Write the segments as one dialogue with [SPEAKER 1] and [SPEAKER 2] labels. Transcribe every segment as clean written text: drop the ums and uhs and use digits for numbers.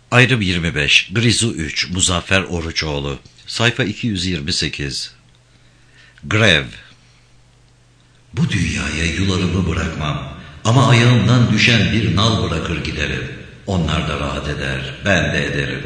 [SPEAKER 1] Ayrım 25, Grizu 3, Muzaffer Oruçoğlu, sayfa 228. Grev. Bu dünyaya yularımı bırakmam ama ayağımdan düşen bir nal bırakır giderim. Onlar da rahat eder, ben de ederim.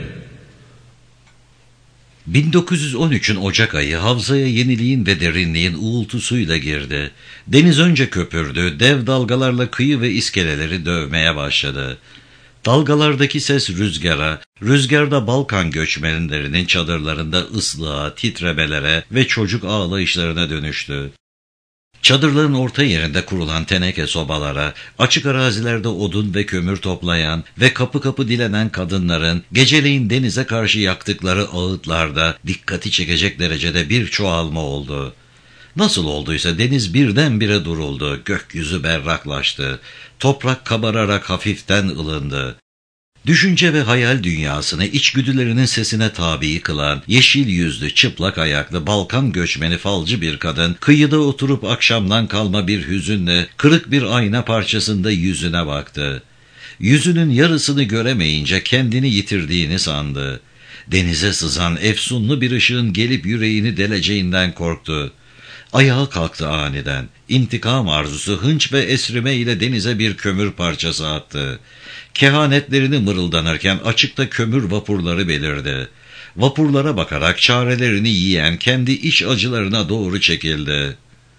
[SPEAKER 1] 1913'ün Ocak ayı havzaya yeniliğin ve derinliğin uğultusuyla girdi. Deniz önce köpürdü, dev dalgalarla kıyı ve iskeleleri dövmeye başladı. Dalgalardaki ses rüzgara, rüzgarda Balkan göçmenlerinin çadırlarında ıslığa, titremelere ve çocuk ağlayışlarına dönüştü. Çadırların orta yerinde kurulan teneke sobalara, açık arazilerde odun ve kömür toplayan ve kapı kapı dilenen kadınların geceleyin denize karşı yaktıkları ağıtlarda dikkati çekecek derecede bir çoğalma oldu. Nasıl olduysa deniz birdenbire duruldu, gökyüzü berraklaştı, toprak kabararak hafiften ılındı. Düşünce ve hayal dünyasını içgüdülerinin sesine tabi kılan, yeşil yüzlü, çıplak ayaklı, Balkan göçmeni falcı bir kadın, kıyıda oturup akşamdan kalma bir hüzünle, kırık bir ayna parçasında yüzüne baktı. Yüzünün yarısını göremeyince kendini yitirdiğini sandı. Denize sızan efsunlu bir ışığın gelip yüreğini deleceğinden korktu. Ayağa kalktı aniden. İntikam arzusu hınç ve esrime ile denize bir kömür parçası attı. Kehanetlerini mırıldanırken açıkta kömür vapurları belirdi. Vapurlara bakarak çarelerini yiyen kendi iç acılarına doğru çekildi.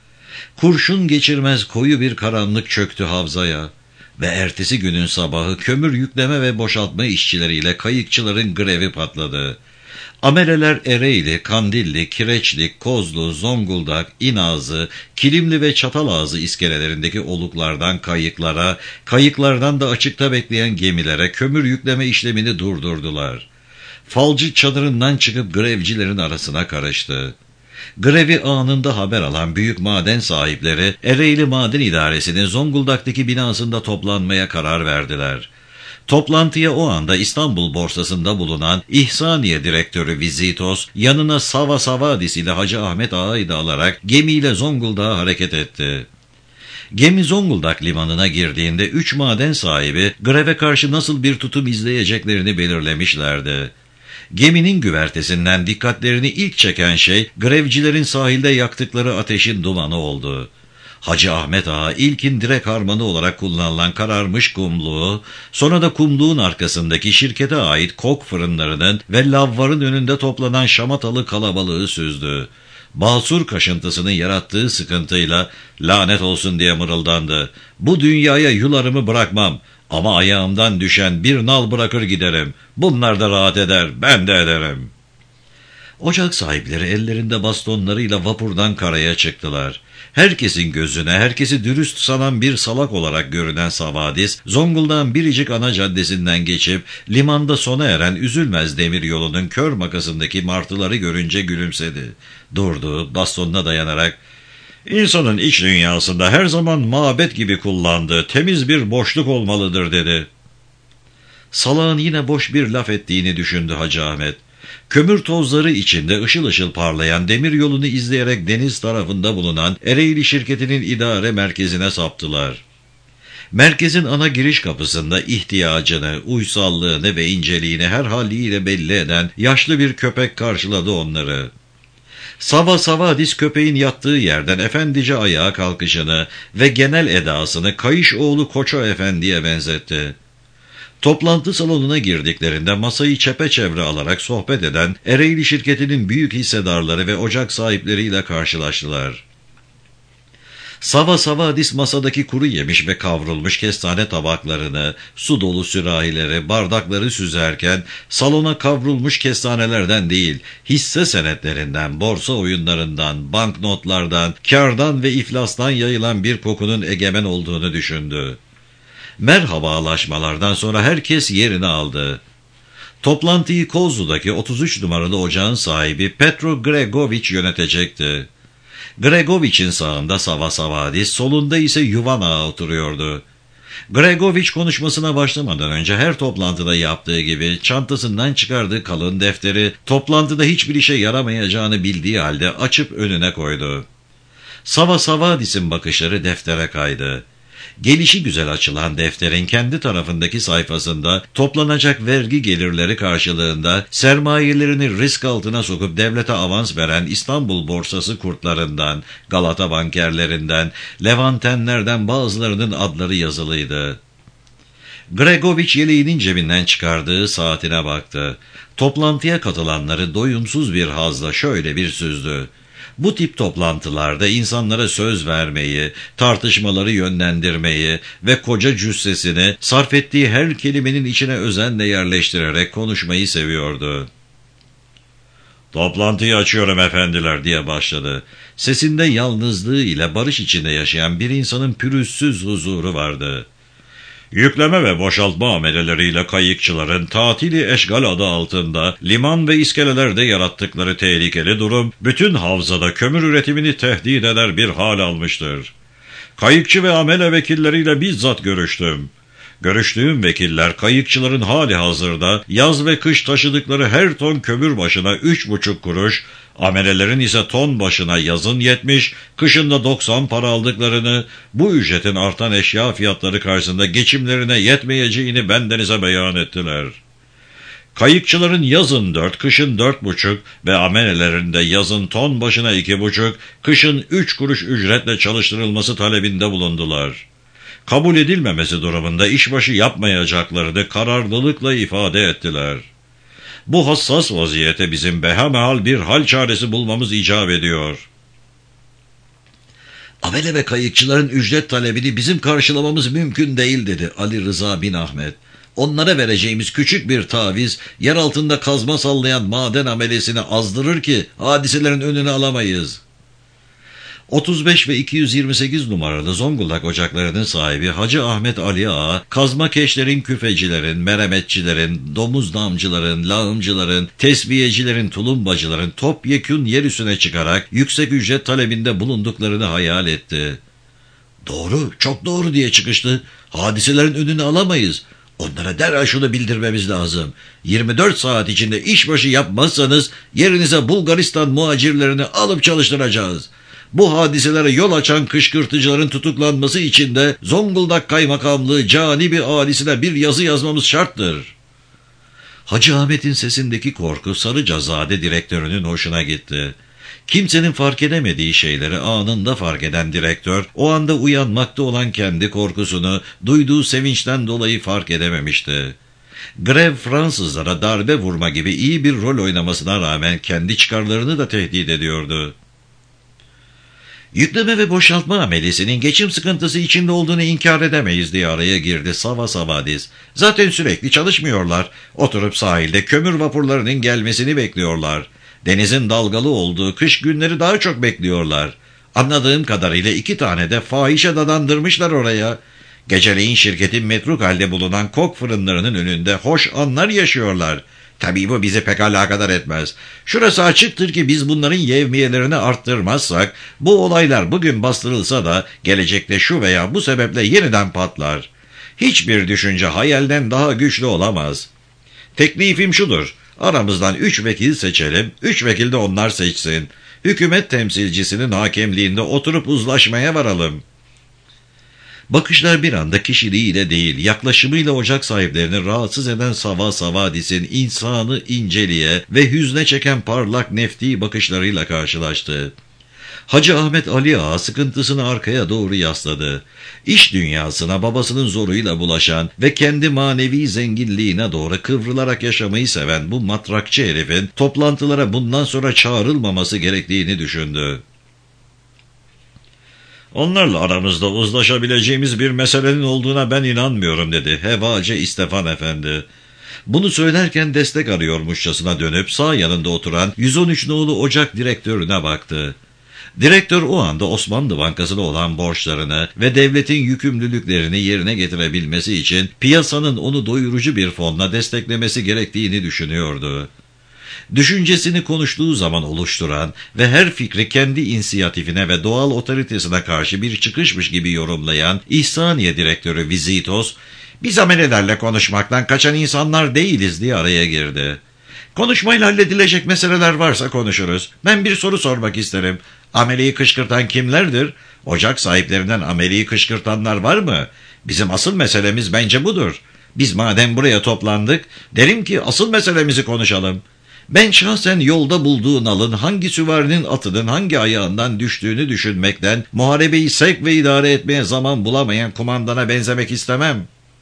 [SPEAKER 1] Kurşun geçirmez koyu bir karanlık çöktü havzaya. Ve ertesi günün sabahı kömür yükleme ve boşaltma işçileriyle kayıkçıların grevi patladı. Ameleler Ereğli, Kandilli, Kireçli, Kozlu, Zonguldak, İnazlı, Kilimli ve Çatalazı iskelelerindeki oluklardan kayıklara, kayıklardan da açıkta bekleyen gemilere kömür yükleme işlemini durdurdular. Falcı çadırından çıkıp grevcilerin arasına karıştı. Grevi anında haber alan büyük maden sahipleri Ereğli Maden İdaresi'nin Zonguldak'taki binasında toplanmaya karar verdiler. Toplantıya o anda İstanbul borsasında bulunan İhsaniye Direktörü Vizitos yanına Sava Savadis ile Hacı Ahmet Ağa'yı da alarak gemiyle Zonguldak'a hareket etti. Gemi Zonguldak limanına girdiğinde 3 maden sahibi greve karşı nasıl bir tutum izleyeceklerini belirlemişlerdi. Geminin güvertesinden dikkatlerini ilk çeken şey grevcilerin sahilde yaktıkları ateşin dumanı oldu. Hacı Ahmet Ağa ilkin direk harmanı olarak kullanılan kararmış kumluğu, sonra da kumluğun arkasındaki şirkete ait kok fırınlarının ve lavvarın önünde toplanan şamatalı kalabalığı süzdü. Basur kaşıntısının yarattığı sıkıntıyla lanet olsun diye mırıldandı. Bu dünyaya yularımı bırakmam ama ayağımdan düşen bir nal bırakır giderim. Bunlar da rahat eder, ben de ederim. Ocak sahipleri ellerinde bastonlarıyla vapurdan karaya çıktılar. Herkesin gözüne, herkesi dürüst sanan bir salak olarak görünen Savadis, Zonguldak'ın biricik ana caddesinden geçip limanda sona eren Üzülmez demiryolunun kör makasındaki martıları görünce gülümsedi. Durdu, bastonuna dayanarak, "İnsanın iç dünyasında her zaman mabet gibi kullandığı temiz bir boşluk olmalıdır," dedi. Salağın yine boş bir laf ettiğini düşündü Hacı Ahmet. Kömür tozları içinde ışıl ışıl parlayan demir yolunu izleyerek deniz tarafında bulunan Ereğli şirketinin idare merkezine saptılar. Merkezin ana giriş kapısında ihtiyacını, uysallığını ve inceliğini her haliyle belli eden yaşlı bir köpek karşıladı onları. Sava Savadis köpeğin yattığı yerden efendice ayağa kalkışını ve genel edasını Kayışoğlu Koço Efendi'ye benzetti. Toplantı salonuna girdiklerinde masayı çepeçevre alarak sohbet eden Ereğli şirketinin büyük hissedarları ve ocak sahipleriyle karşılaştılar. Sava Savadis masadaki kuru yemiş ve kavrulmuş kestane tabaklarını, su dolu sürahileri, bardakları süzerken salona kavrulmuş kestanelerden değil, hisse senetlerinden, borsa oyunlarından, banknotlardan, kârdan ve iflastan yayılan bir kokunun egemen olduğunu düşündü. Merhabalaşmalardan sonra herkes yerini aldı. Toplantıyı Kozlu'daki 33 numaralı ocağın sahibi Petro Gregoviç yönetecekti. Gregoviç'in sağında Sava Savadis, solunda ise Yuvan Ağa oturuyordu. Gregoviç konuşmasına başlamadan önce her toplantıda yaptığı gibi çantasından çıkardığı kalın defteri toplantıda hiçbir işe yaramayacağını bildiği halde açıp önüne koydu. Sava Savadis'in bakışları deftere kaydı. Gelişigüzel açılan defterin kendi tarafındaki sayfasında toplanacak vergi gelirleri karşılığında sermayelerini risk altına sokup devlete avans veren İstanbul borsası kurtlarından, Galata bankerlerinden, Levantenlerden bazılarının adları yazılıydı. Gregoviç yeleğinin cebinden çıkardığı saatine baktı. Toplantıya katılanları doyumsuz bir hazla şöyle bir süzdü. Bu tip toplantılarda insanlara söz vermeyi, tartışmaları yönlendirmeyi ve koca cüssesini sarf ettiği her kelimenin içine özenle yerleştirerek konuşmayı seviyordu. "Toplantıyı açıyorum efendiler," diye başladı. Sesinde yalnızlığı ile barış içinde yaşayan bir insanın pürüzsüz huzuru vardı. "Yükleme ve boşaltma ameleleriyle kayıkçıların tatili eşgal adı altında liman ve iskelelerde yarattıkları tehlikeli durum bütün havzada kömür üretimini tehdit eder bir hal almıştır. Kayıkçı ve amele vekilleriyle bizzat görüştüm. Görüştüğüm vekiller kayıkçıların hali hazırda yaz ve kış taşıdıkları her ton kömür başına 3,5 kuruş, amelelerin ise ton başına yazın 70, kışında 90 para aldıklarını, bu ücretin artan eşya fiyatları karşısında geçimlerine yetmeyeceğini bendenize beyan ettiler. Kayıkçıların yazın 4, kışın 4,5 ve amelelerinde yazın ton başına 2,5, kışın 3 kuruş ücretle çalıştırılması talebinde bulundular. Kabul edilmemesi durumunda işbaşı yapmayacaklarını kararlılıkla ifade ettiler. Bu hassas vaziyete bizim behemehal bir hal çaresi bulmamız icap ediyor." "Amele ve kayıkçıların ücret talebini bizim karşılamamız mümkün değil," dedi Ali Rıza bin Ahmet. "Onlara vereceğimiz küçük bir taviz, yer altında kazma sallayan maden amelesini azdırır ki hadiselerin önünü alamayız." 35 ve 228 numaralı Zonguldak ocaklarının sahibi Hacı Ahmet Ali Ağa, kazmakeşlerin, küfecilerin, meremetçilerin, domuz damcıların, lağımcıların, tesbiyecilerin, tulumbacıların topyekün yer üstüne çıkarak yüksek ücret talebinde bulunduklarını hayal etti. "Doğru, çok doğru," diye çıkıştı. "Hadiselerin önünü alamayız. Onlara derhal şunu bildirmemiz lazım. 24 saat içinde işbaşı yapmazsanız yerinize Bulgaristan muhacirlerini alıp çalıştıracağız. Bu hadiselere yol açan kışkırtıcıların tutuklanması için de Zonguldak Kaymakamlığı canibi alisine bir yazı yazmamız şarttır." Hacı Ahmet'in sesindeki korku Sarıcazade direktörünün hoşuna gitti. Kimsenin fark edemediği şeyleri anında fark eden direktör, o anda uyanmakta olan kendi korkusunu duyduğu sevinçten dolayı fark edememişti. Grev Fransızlara darbe vurma gibi iyi bir rol oynamasına rağmen kendi çıkarlarını da tehdit ediyordu. "Yükleme ve boşaltma amelesinin geçim sıkıntısı içinde olduğunu inkar edemeyiz," diye araya girdi Sava Savadis. "Zaten sürekli çalışmıyorlar. Oturup sahilde kömür vapurlarının gelmesini bekliyorlar. Denizin dalgalı olduğu kış günleri daha çok bekliyorlar. Anladığım kadarıyla 2 tane de fahişe dadandırmışlar oraya. Geceleyin şirketin metruk halde bulunan kok fırınlarının önünde hoş anlar yaşıyorlar. Tabii bu bizi pek alakadar etmez. Şurası açıktır ki biz bunların yevmiyelerini arttırmazsak, bu olaylar bugün bastırılsa da gelecekte şu veya bu sebeple yeniden patlar. Hiçbir düşünce hayalden daha güçlü olamaz. Teklifim şudur: aramızdan 3 vekil seçelim, 3 vekil de onlar seçsin. Hükümet temsilcisinin hakemliğinde oturup uzlaşmaya varalım." Bakışlar bir anda kişiliğiyle değil, yaklaşımıyla ocak sahiplerini rahatsız eden Sava Savadis'in insanı inceliğe ve hüzne çeken parlak nefti bakışlarıyla karşılaştı. Hacı Ahmet Ali Ağa sıkıntısını arkaya doğru yasladı. İş dünyasına babasının zoruyla bulaşan ve kendi manevi zenginliğine doğru kıvrılarak yaşamayı seven bu matrakçı herifin toplantılara bundan sonra çağrılmaması gerektiğini düşündü. "Onlarla aramızda uzlaşabileceğimiz bir meselenin olduğuna ben inanmıyorum," dedi Hevace İstefan Efendi. Bunu söylerken destek arıyormuşçasına dönüp sağ yanında oturan 113 nolu ocak direktörüne baktı. Direktör o anda Osmanlı Bankası'na olan borçlarını ve devletin yükümlülüklerini yerine getirebilmesi için piyasanın onu doyurucu bir fonla desteklemesi gerektiğini düşünüyordu. Düşüncesini konuştuğu zaman oluşturan ve her fikri kendi inisiyatifine ve doğal otoritesine karşı bir çıkışmış gibi yorumlayan İhsaniye Direktörü Vizitos, "Biz amelelerle konuşmaktan kaçan insanlar değiliz," diye araya girdi. Konuşmayla halledilecek meseleler varsa konuşuruz. Ben bir soru sormak isterim. Ameleyi kışkırtan kimlerdir? Ocak sahiplerinden ameleyi kışkırtanlar var mı? Bizim asıl meselemiz bence budur. Biz madem buraya toplandık, derim ki asıl meselemizi konuşalım. Ben şahsen yolda bulduğu nalın hangi süvarinin atının hangi ayağından düştüğünü düşünmekten, muharebeyi sevk ve idare etmeye zaman bulamayan kumandana benzemek istemem.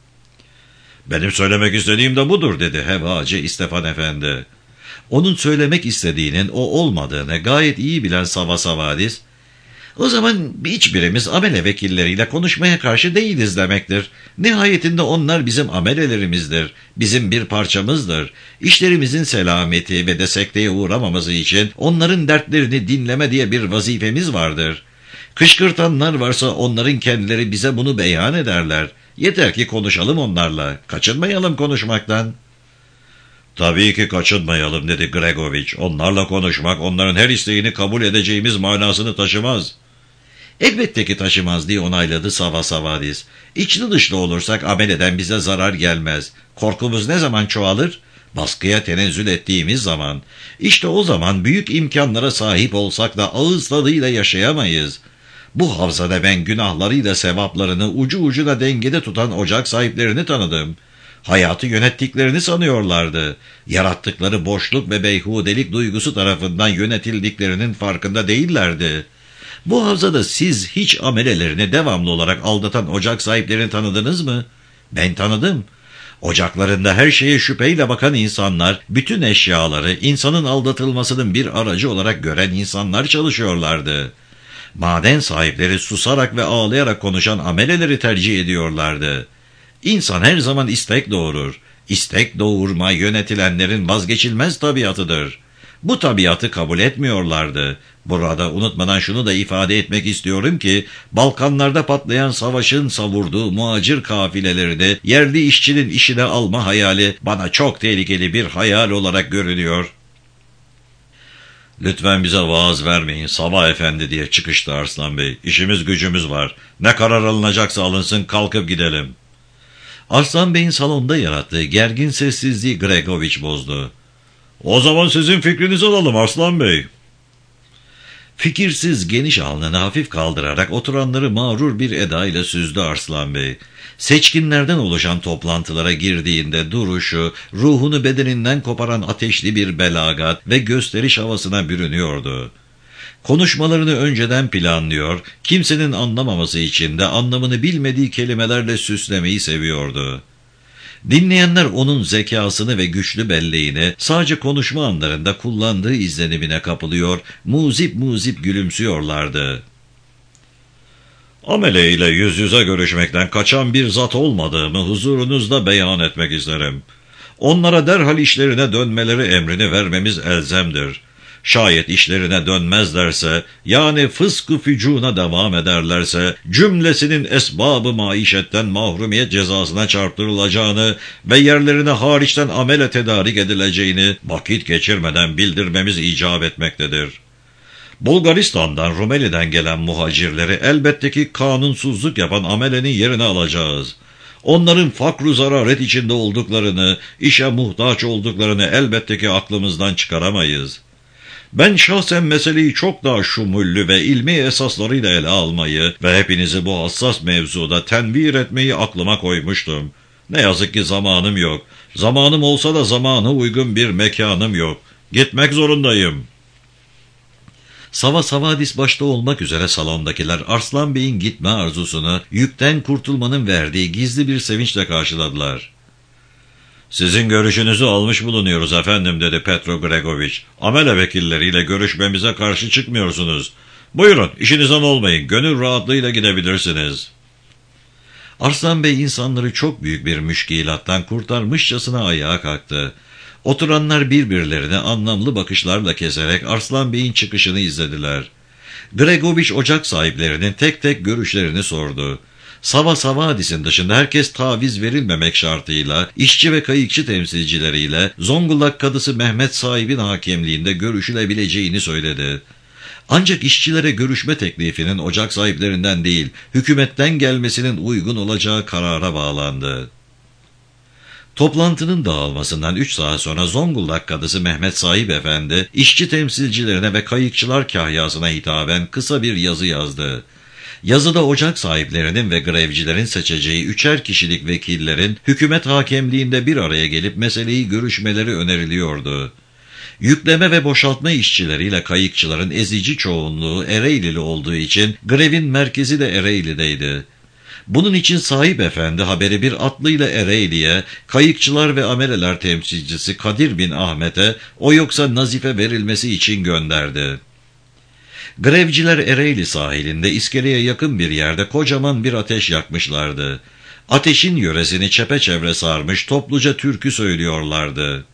[SPEAKER 1] Benim söylemek istediğim de budur, dedi Hevacı İstefan Efendi. Onun söylemek istediğinin o olmadığını gayet iyi bilen Savasavadis, o zaman hiçbirimiz amele vekilleriyle konuşmaya karşı değiliz demektir. Nihayetinde onlar bizim amelelerimizdir, bizim bir parçamızdır. İşlerimizin selameti ve de sekteye uğramaması için onların dertlerini dinleme diye bir vazifemiz vardır. Kışkırtanlar varsa onların kendileri bize bunu beyan ederler. Yeter ki konuşalım onlarla, kaçınmayalım konuşmaktan. Tabii ki kaçınmayalım, dedi Gregoviç. Onlarla konuşmak, onların her isteğini kabul edeceğimiz manasını taşımaz. Elbette ki taşımaz, diye onayladı Savasavadis. İçli dışlı olursak ameleden bize zarar gelmez. Korkumuz ne zaman çoğalır? Baskıya tenezzül ettiğimiz zaman. İşte o zaman büyük imkanlara sahip olsak da ağız tadıyla yaşayamayız. Bu havzada ben günahlarıyla sevaplarını ucu ucuna dengede tutan ocak sahiplerini tanıdım. Hayatı yönettiklerini sanıyorlardı. Yarattıkları boşluk ve beyhudelik duygusu tarafından yönetildiklerinin farkında değillerdi. Bu havzada siz hiç amelelerini devamlı olarak aldatan ocak sahiplerini tanıdınız mı? Ben tanıdım. Ocaklarında her şeye şüpheyle bakan insanlar, bütün eşyaları insanın aldatılmasının bir aracı olarak gören insanlar çalışıyorlardı. Maden sahipleri susarak ve ağlayarak konuşan ameleleri tercih ediyorlardı. İnsan her zaman istek doğurur. İstek doğurma yönetilenlerin vazgeçilmez tabiatıdır. Bu tabiatı kabul etmiyorlardı. Burada unutmadan şunu da ifade etmek istiyorum ki, Balkanlarda patlayan savaşın savurduğu muhacir kafileleri yerli işçinin işine alma hayali bana çok tehlikeli bir hayal olarak görünüyor. Lütfen bize vaaz vermeyin Sabah Efendi, diye çıkıştı Arslan Bey. İşimiz gücümüz var. Ne karar alınacaksa alınsın, kalkıp gidelim. Arslan Bey'in salonda yarattığı gergin sessizliği Gregoviç bozdu. O zaman sizin fikrinizi alalım Arslan Bey. Fikirsiz geniş alnını hafif kaldırarak oturanları mağrur bir edayla süzdü Arslan Bey. Seçkinlerden oluşan toplantılara girdiğinde duruşu, ruhunu bedeninden koparan ateşli bir belagat ve gösteriş havasına bürünüyordu. Konuşmalarını önceden planlıyor, kimsenin anlamaması için de anlamını bilmediği kelimelerle süslemeyi seviyordu. Dinleyenler onun zekasını ve güçlü belleğini sadece konuşma anlarında kullandığı izlenimine kapılıyor, muzip muzip gülümsüyorlardı. Amele ile yüz yüze görüşmekten kaçan bir zat olmadığımı huzurunuzda beyan etmek isterim. Onlara derhal işlerine dönmeleri emrini vermemiz elzemdir. Şayet işlerine dönmezlerse, yani fıskı fücuna devam ederlerse, cümlesinin esbabı maişetten mahrumiyet cezasına çarptırılacağını ve yerlerine hariçten amele tedarik edileceğini vakit geçirmeden bildirmemiz icap etmektedir. Bulgaristan'dan, Rumeli'den gelen muhacirleri elbette ki kanunsuzluk yapan amelenin yerine alacağız. Onların fakru zararet içinde olduklarını, işe muhtaç olduklarını elbette ki aklımızdan çıkaramayız. Ben şahsen meseleyi çok daha şumullü ve ilmi esaslarıyla ele almayı ve hepinizi bu hassas mevzuda tenvir etmeyi aklıma koymuştum. Ne yazık ki zamanım yok. Zamanım olsa da zamana uygun bir mekanım yok. Gitmek zorundayım. Savasavadis başta olmak üzere salondakiler Arslan Bey'in gitme arzusunu yükten kurtulmanın verdiği gizli bir sevinçle karşıladılar. Sizin görüşünüzü almış bulunuyoruz efendim, dedi Petro Gregoviç. Amele vekilleriyle görüşmemize karşı çıkmıyorsunuz. Buyurun, işinizden olmayın, gönül rahatlığıyla gidebilirsiniz. Arslan Bey insanları çok büyük bir müşkilattan kurtarmışçasına ayağa kalktı. Oturanlar birbirlerine anlamlı bakışlarla keserek Arslan Bey'in çıkışını izlediler. Gregoviç ocak sahiplerinin tek tek görüşlerini sordu. Savasavadis'in dışında herkes taviz verilmemek şartıyla işçi ve kayıkçı temsilcileriyle Zonguldak Kadısı Mehmet Sahib'in hakemliğinde görüşülebileceğini söyledi. Ancak işçilere görüşme teklifinin ocak sahiplerinden değil, hükümetten gelmesinin uygun olacağı karara bağlandı. Toplantının dağılmasından 3 saat sonra Zonguldak Kadısı Mehmet Sahip Efendi, işçi temsilcilerine ve kayıkçılar kahyasına hitaben kısa bir yazı yazdı. Yazıda ocak sahiplerinin ve grevcilerin seçeceği 3'er kişilik vekillerin hükümet hakemliğinde bir araya gelip meseleyi görüşmeleri öneriliyordu. Yükleme ve boşaltma işçileriyle kayıkçıların ezici çoğunluğu Ereğlili olduğu için grevin merkezi de Ereğli'deydi. Bunun için Sahip Efendi haberi bir atlıyla Ereğli'ye, kayıkçılar ve ameleler temsilcisi Kadir bin Ahmet'e, o yoksa Nazif'e verilmesi için gönderdi. Grevciler Ereğli sahilinde iskeleye yakın bir yerde kocaman bir ateş yakmışlardı. Ateşin yöresini çepeçevre sarmış topluca türkü söylüyorlardı.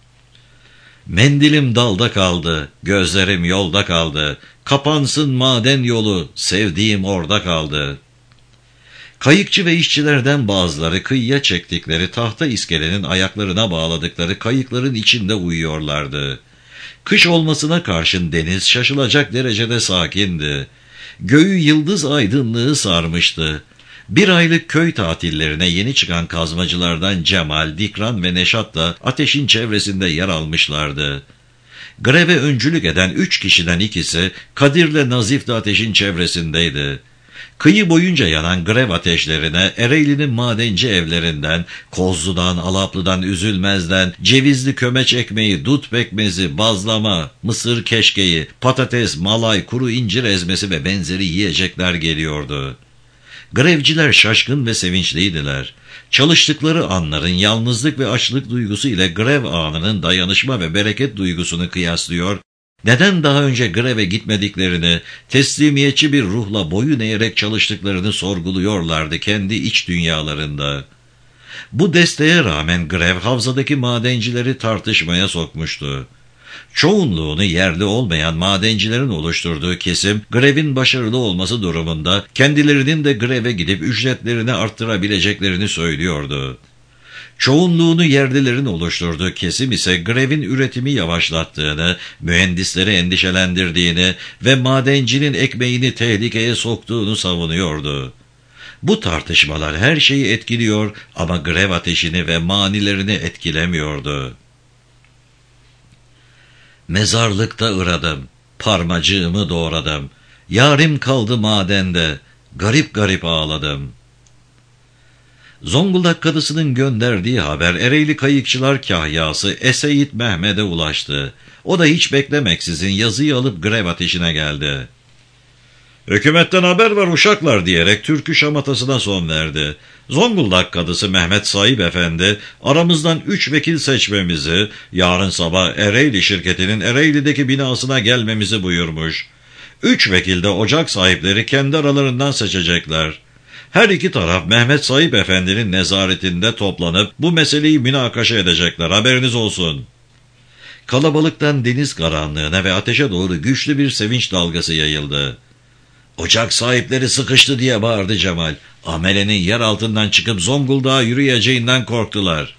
[SPEAKER 1] Mendilim dalda kaldı, gözlerim yolda kaldı, kapansın maden yolu, sevdiğim orada kaldı. Kayıkçı ve işçilerden bazıları kıyıya çektikleri tahta iskelenin ayaklarına bağladıkları kayıkların içinde uyuyorlardı. Kış olmasına karşın deniz şaşılacak derecede sakindi. Göğü yıldız aydınlığı sarmıştı. Bir aylık köy tatillerine yeni çıkan kazmacılardan Cemal, Dikran ve Neşat da ateşin çevresinde yer almışlardı. Greve öncülük eden 3 kişiden ikisi Kadir'le Nazif de ateşin çevresindeydi. Kıyı boyunca yanan grev ateşlerine Ereğli'nin madenci evlerinden, Kozlu'dan, Alaplı'dan, Üzülmez'den, cevizli kömeç ekmeği, dut pekmezi, bazlama, mısır keşkeği, patates, malay, kuru incir ezmesi ve benzeri yiyecekler geliyordu. Grevciler şaşkın ve sevinçliydiler. Çalıştıkları anların yalnızlık ve açlık duygusu ile grev anının dayanışma ve bereket duygusunu kıyaslıyor, neden daha önce greve gitmediklerini, teslimiyetçi bir ruhla boyun eğerek çalıştıklarını sorguluyorlardı kendi iç dünyalarında. Bu desteğe rağmen grev havzadaki madencileri tartışmaya sokmuştu. Çoğunluğunu yerli olmayan madencilerin oluşturduğu kesim, grevin başarılı olması durumunda kendilerinin de greve gidip ücretlerini arttırabileceklerini söylüyordu. Çoğunluğunu yerlilerin oluşturduğu kesim ise grevin üretimi yavaşlattığını, mühendisleri endişelendirdiğini ve madencinin ekmeğini tehlikeye soktuğunu savunuyordu. Bu tartışmalar her şeyi etkiliyor ama grev ateşini ve manilerini etkilemiyordu. Mezarlıkta ıradım, parmacığımı doğradım, yarim kaldı madende, garip garip ağladım. Zonguldak Kadısı'nın gönderdiği haber Ereğli Kayıkçılar Kahyası Eseyit Mehmet'e ulaştı. O da hiç beklemeksizin yazıyı alıp grev ateşine geldi. "Hükümetten haber var uşaklar" diyerek türkü şamatasına son verdi. Zonguldak Kadısı Mehmet Sahip Efendi aramızdan 3 vekil seçmemizi, yarın sabah Ereğli şirketinin Ereğli'deki binasına gelmemizi buyurmuş. 3 vekil de ocak sahipleri kendi aralarından seçecekler. Her iki taraf Mehmet Sahip Efendi'nin nezaretinde toplanıp bu meseleyi münakaşa edecekler, haberiniz olsun. Kalabalıktan deniz karanlığına ve ateşe doğru güçlü bir sevinç dalgası yayıldı. "Ocak sahipleri sıkıştı" diye bağırdı Cemal. Amelenin yer altından çıkıp Zonguldak'a yürüyeceğinden korktular.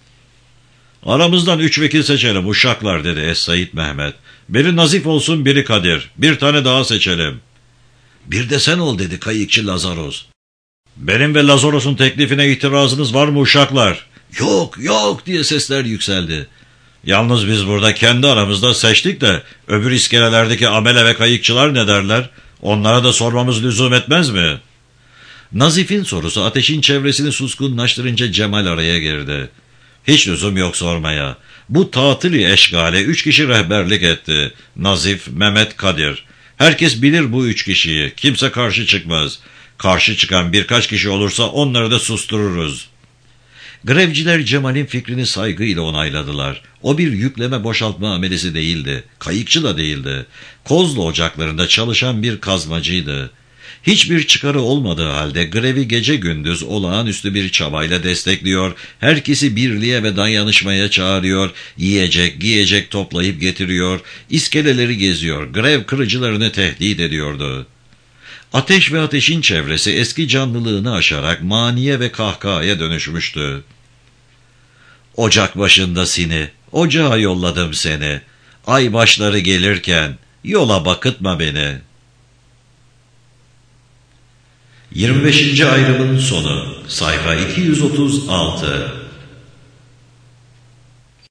[SPEAKER 1] "Aramızdan 3 vekil seçelim uşaklar" dedi Es-Said Mehmet. "Biri Nazif olsun, biri Kadir. Bir tane daha seçelim." "Bir de sen ol" dedi kayıkçı Lazaros. "Benim ve Lazaros'un teklifine itirazınız var mı uşaklar?" "Yok yok" diye sesler yükseldi. "Yalnız biz burada kendi aramızda seçtik de öbür iskelelerdeki amele ve kayıkçılar ne derler? Onlara da sormamız lüzum etmez mi?" Nazif'in sorusu ateşin çevresini suskunlaştırınca Cemal araya girdi. "Hiç lüzum yok sormaya. Bu tatili eşgale 3 kişi rehberlik etti. Nazif, Mehmet, Kadir. Herkes bilir bu 3 kişiyi. Kimse karşı çıkmaz. Karşı çıkan birkaç kişi olursa onları da sustururuz." Grevciler Cemal'in fikrini saygıyla onayladılar. O bir yükleme boşaltma amelesi değildi. Kayıkçı da değildi. Kozlu ocaklarında çalışan bir kazmacıydı. Hiçbir çıkarı olmadığı halde grevi gece gündüz olağanüstü bir çabayla destekliyor, herkesi birliğe ve dayanışmaya çağırıyor, yiyecek, giyecek toplayıp getiriyor, iskeleleri geziyor, grev kırıcılarını tehdit ediyordu. Ateş ve ateşin çevresi eski canlılığını aşarak maniye ve kahkahaya dönüşmüştü. "Ocak başında sini, ocağa yolladım seni. Ay başları gelirken yola bakıtma beni." 25. ayrımın sonu, sayfa 236.